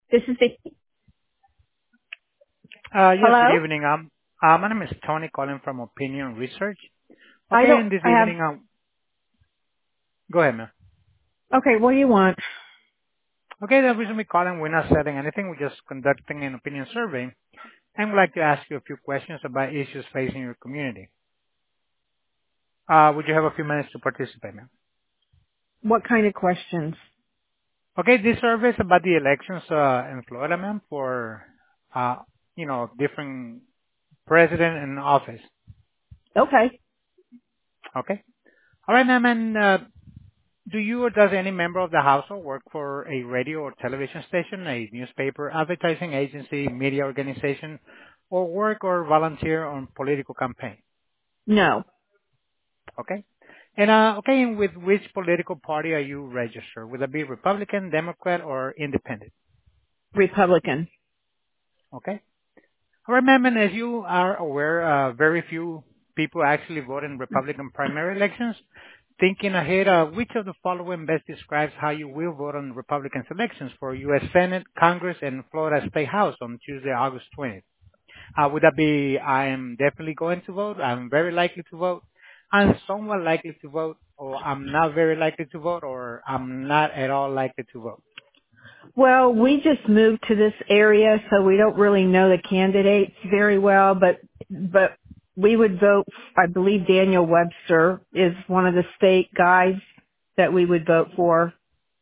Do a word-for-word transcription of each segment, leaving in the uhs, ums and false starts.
This is the Uh Yes, good hello. evening. Um, uh, My name is Tony calling from Opinion Research. I Okay, don't. in this I have. evening, um, go ahead, ma'am. Okay, what do you want? Okay, the reason we're calling, we're not setting anything. We're just conducting an opinion survey, and we'd like to ask you a few questions about issues facing your community. Uh Would you have a few minutes to participate, ma'am? What kind of questions? Okay, this survey is about the elections uh in Florida, ma'am, for, uh you know, different president in office. Okay. Okay? All right, ma'am, and uh, do you or does any member of the household work for a radio or television station, a newspaper, advertising agency, media organization, or work or volunteer on political campaign? No. Okay. And uh, okay, and with which political party are you registered? Would that be Republican, Democrat, or Independent? Republican. Okay. All right, ma'am, and as you are aware, uh, very few people actually vote in Republican primary elections. Thinking ahead, uh, which of the following best describes how you will vote on Republican elections for U S. Senate, Congress, and Florida State House on Tuesday, August twentieth? Uh, would that be, I am definitely going to vote, I'm very likely to vote, I'm somewhat likely to vote, or I'm not very likely to vote, or I'm not at all likely to vote? Well, we just moved to this area, so we don't really know the candidates very well. But but we would vote. I believe Daniel Webster is one of the state guys that we would vote for.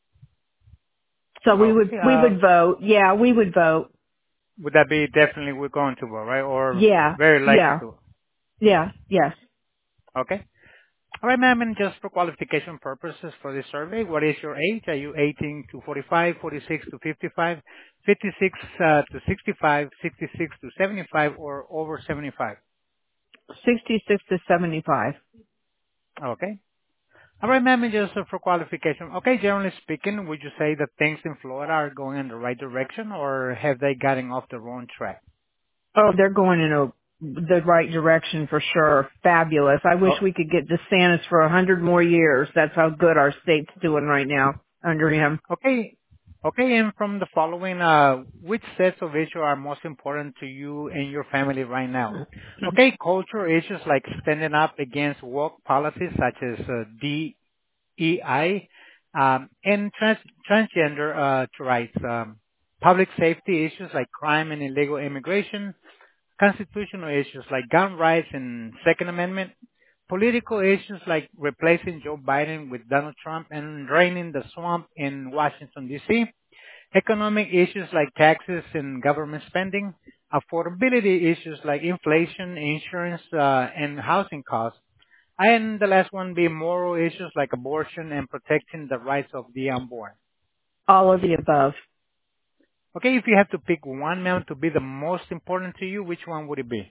So we would Okay, we uh, would vote. Yeah, we would vote. would that be definitely we're going to vote, right? Or Yeah, very likely yeah, to? yeah, yes. Okay. All right, ma'am, and just for qualification purposes for this survey, what is your age? Are you eighteen to forty-five, forty-six to fifty-five, fifty-six uh, to sixty-five, sixty-six to seventy-five, or over seventy-five? Sixty-six to seventy-five. Okay. All right, ma'am, and just uh, for qualification, okay, generally speaking, would you say that things in Florida are going in the right direction, or have they gotten off the wrong track? Oh, they're going in a, the right direction for sure. Fabulous. I wish Oh, we could get DeSantis for a hundred more years. That's how good our state's doing right now under him. okay. Okay, and from the following, uh, which sets of issues are most important to you and your family right now? Okay, cultural issues like standing up against woke policies such as uh, D E I, um, and trans- transgender uh, rights, um, public safety issues like crime and illegal immigration, constitutional issues like gun rights and Second Amendment, political issues like replacing Joe Biden with Donald Trump and draining the swamp in Washington, D C, economic issues like taxes and government spending, affordability issues like inflation, insurance, uh, and housing costs, and the last one being moral issues like abortion and protecting the rights of the unborn. All of the above. Okay, if you have to pick one man to be the most important to you, which one would it be?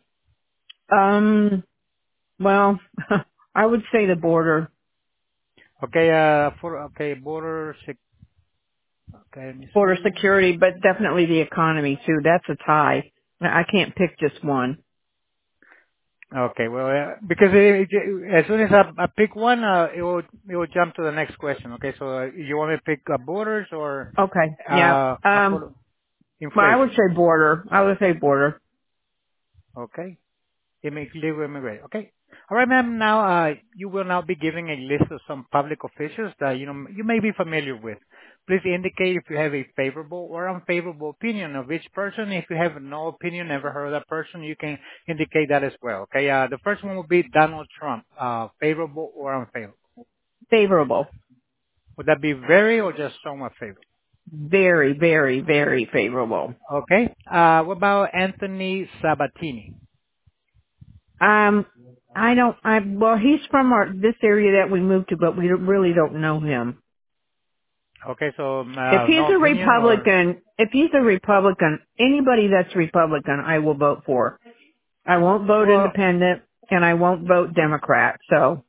Um, well, I would say the border. Okay, uh, for okay, border. Sec- okay, let me Border see. security, but definitely the economy too. That's a tie. I can't pick just one. Okay, well, uh, because it, it, as soon as I, I pick one, uh, it will it will jump to the next question. Okay, so uh, you want me to pick uh, borders or Okay. Yeah. uh, Um, afford- well, I would inflation? say border. I would say border. Okay. Immi- legal immigrant. Okay. All right, ma'am. Now, uh, you will now be giving a list of some public officials that you know you may be familiar with. Please indicate if you have a favorable or unfavorable opinion of each person. If you have no opinion, never heard of that person, you can indicate that as well. Okay. Uh, the first one will be Donald Trump. Uh, favorable or unfavorable? Favorable. Would that be very or just somewhat favorable? Very, very, very favorable. Okay. Uh, what about Anthony Sabatini? Um, I don't. I well, he's from our this area that we moved to, but we don't- really don't know him. Okay, so If uh, he's no a opinion or Republican, if he's a Republican, anybody that's Republican, I will vote for. I won't vote well, Independent, and I won't vote Democrat. So,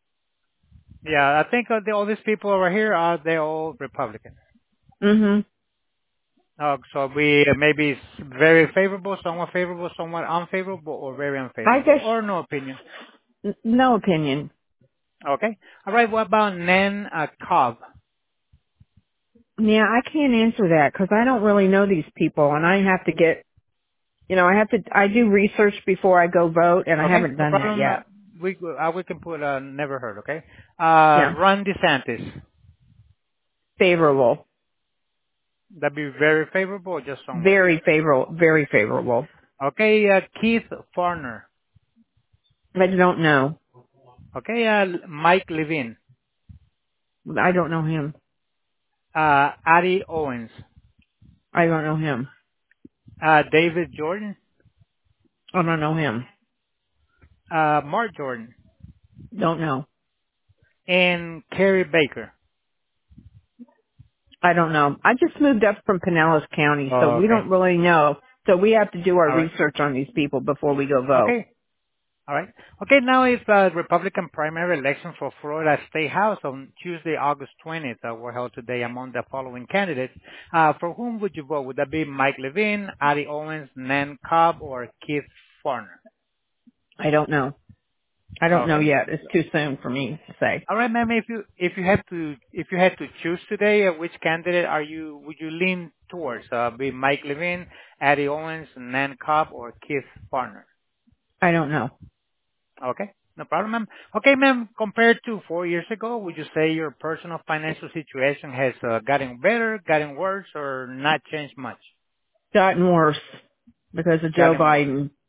yeah, I think uh, the, all these people over here are they all Republican. mhm. Uh, so we uh, maybe it's very favorable, somewhat favorable, somewhat unfavorable, or very I unfavorable, guess or no opinion. n- no opinion. Okay. All right. What about Nan uh, Cobb? Yeah, I can't answer that because I don't really know these people, and I have to get, you know, I have to, I do research before I go vote, and I Okay, haven't no done that problem. Uh, yet. we uh, we can put uh, never heard. Okay, uh, Yeah, Ron DeSantis. favorable, That'd be very favorable, or just somewhat. very favorable, very favorable. Okay, uh, Keith Farner. I don't know. Okay, uh, Mike Levine. I don't know him. Uh, Addie Owens. I don't know him. Uh, David Jordan. I don't know him. Uh, Mark Jordan. Don't know. And Kerry Baker. I don't know. I just moved up from Pinellas County, so Oh, we okay. don't really know. So we have to do our All right. research on these people before we go vote. Okay. All right. Okay, now it's the Republican primary election for Florida State House on Tuesday, August twentieth, that were held today among the following candidates. Uh, for whom would you vote? Would that be Mike Levine, Addie Owens, Nan Cobb, or Keith Farner? I don't know. I don't know Okay. yet. It's too soon for me to say. All right, ma'am. If you if you had to if you had to choose today, uh, which candidate are you would you lean towards? Uh, be Mike Levine, Addie Owens, Nan Cobb, or Keith Farner? I don't know. Okay, no problem, ma'am. Okay, ma'am. Compared to four years ago, would you say your personal financial situation has uh, gotten better, gotten worse, or not changed much? Gotten worse because of Joe Gotten worse. Biden.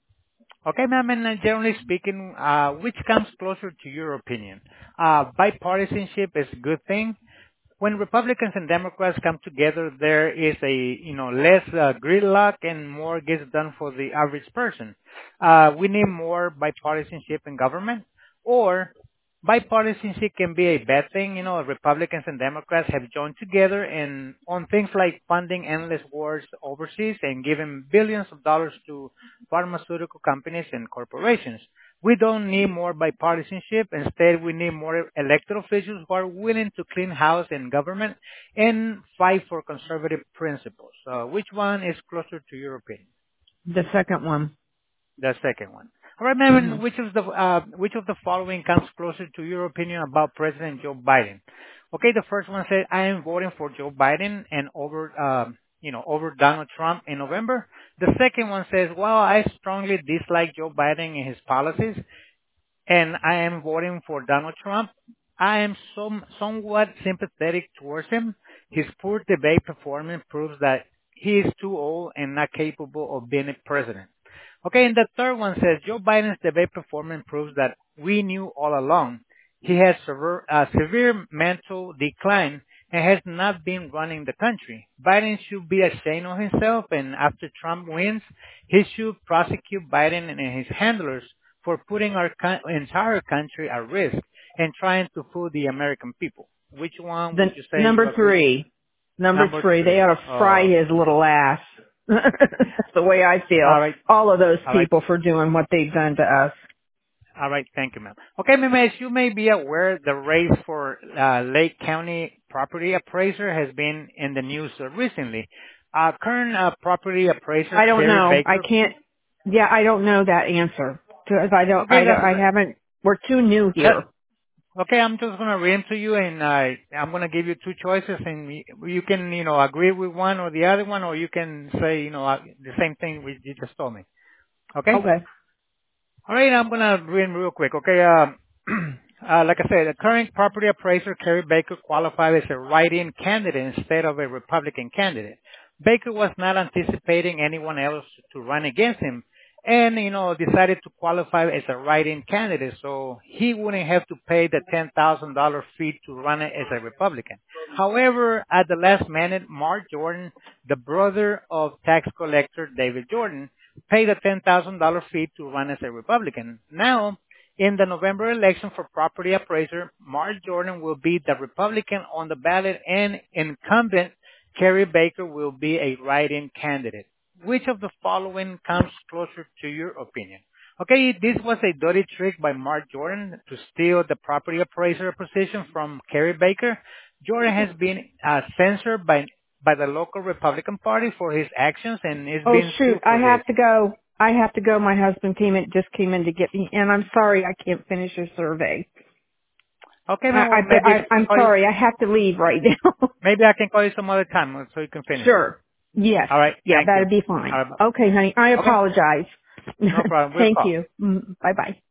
Okay, ma'am. And uh, generally speaking, uh, which comes closer to your opinion? Uh, bipartisanship is a good thing. When Republicans and Democrats come together, there is a, you know, less uh, gridlock and more gets done for the average person. Uh, we need more bipartisanship in government, or bipartisanship can be a bad thing. You know, Republicans and Democrats have joined together and on things like funding endless wars overseas and giving billions of dollars to pharmaceutical companies and corporations. We don't need more bipartisanship. Instead, we need more elected officials who are willing to clean house in government and fight for conservative principles. Uh, which one is closer to your opinion? The second one. The second one. All right, ma'am. Hmm. And which of the uh, which of the following comes closer to your opinion about President Joe Biden? Okay, the first one said, "I am voting for Joe Biden and over um, you know over Donald Trump in November." The second one says, "Well, I strongly dislike Joe Biden and his policies, and I am voting for Donald Trump. I am some, somewhat sympathetic towards him. His poor debate performance proves that he is too old and not capable of being a president." Okay, and the third one says Joe Biden's debate performance proves that we knew all along he has severe, uh, severe mental decline and has not been running the country. Biden should be ashamed of himself, and after Trump wins, he should prosecute Biden and his handlers for putting our co- entire country at risk and trying to fool the American people. Which one The would you say you number agree? three. Number Number three. They three. ought to fry Oh, his little ass. That's the way I feel. all right, All of those all right. people for doing what they've done to us. All right. Thank you, ma'am. Okay, ma'am, as you may be aware, the race for uh, Lake County property appraiser has been in the news uh, recently. Uh, current uh, property appraiser I don't Carrie know. I Baker. can't. Yeah, I don't know that answer because I don't. Okay, I don't. that's I haven't. We're too new that. here. Okay, I'm just gonna read them to you, and uh, I'm gonna give you two choices, and y- you can, you know, agree with one or the other one, or you can say, you know, uh, the same thing we, you just told me. Okay. Okay. All right, I'm gonna read real quick. Okay, um, uh, like I said, the current property appraiser Kerry Baker qualified as a write-in candidate instead of a Republican candidate. Baker was not anticipating anyone else to run against him, and you know decided to qualify as a write-in candidate, so he wouldn't have to pay the ten thousand dollar fee to run it as a Republican. However, at the last minute, Mark Jordan, the brother of tax collector David Jordan, paid a ten thousand dollar fee to run as a Republican. Now, in the November election for property appraiser, Mark Jordan will be the Republican on the ballot and incumbent Kerry Baker will be a write-in candidate. Which of the following comes closer to your opinion? Okay, this was a dirty trick by Mark Jordan to steal the property appraiser position from Kerry Baker. Jordan has been uh, censored by by the local Republican Party for his actions and is Oh being shoot! sued I for this. have to go. I have to go. My husband came in, just came in to get me, and I'm sorry I can't finish your survey. Okay, I, ma'am. Well, I, maybe I I, can I'm call you. sorry, I have to leave right now. Maybe I can call you some other time uh, so you can finish. Sure. Yes. All right. Yeah, Thank you. that'd be All fine. right. Okay, honey. I Okay. apologize. No problem. We'll Thank call. you. Bye bye.